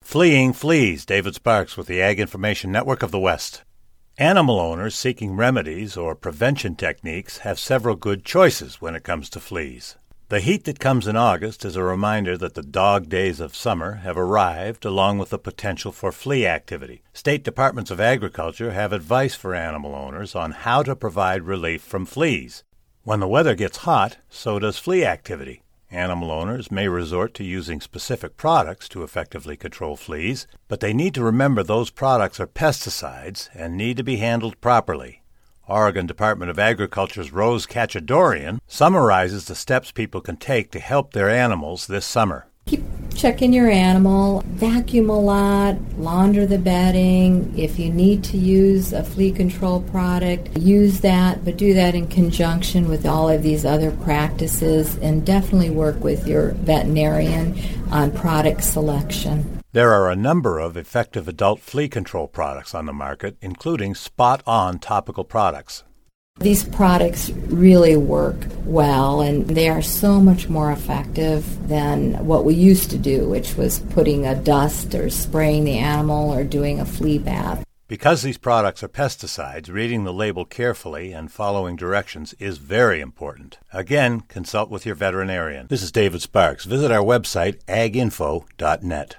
Fleeing fleas. David Sparks with the Ag Information Network of the West. Animal owners seeking remedies or prevention techniques have several good choices when it comes to fleas. The heat that comes in August is a reminder that the dog days of summer have arrived, along with the potential for flea activity. State departments of agriculture have advice for animal owners on how to provide relief from fleas. When the weather gets hot, so does flea activity. Animal owners may resort to using specific products to effectively control fleas, but they need to remember those products are pesticides and need to be handled properly. Oregon Department of Agriculture's Rose Cachadorian summarizes the steps people can take to help their animals this summer. Keep checking your animal, vacuum a lot, launder the bedding. If you need to use a flea control product, use that, but do that in conjunction with all of these other practices, and definitely work with your veterinarian on product selection. There are a number of effective adult flea control products on the market, including spot-on topical products. These products really work well, and they are so much more effective than what we used to do, which was putting a dust or spraying the animal or doing a flea bath. Because these products are pesticides, reading the label carefully and following directions is very important. Again, consult with your veterinarian. This is David Sparks. Visit our website, aginfo.net.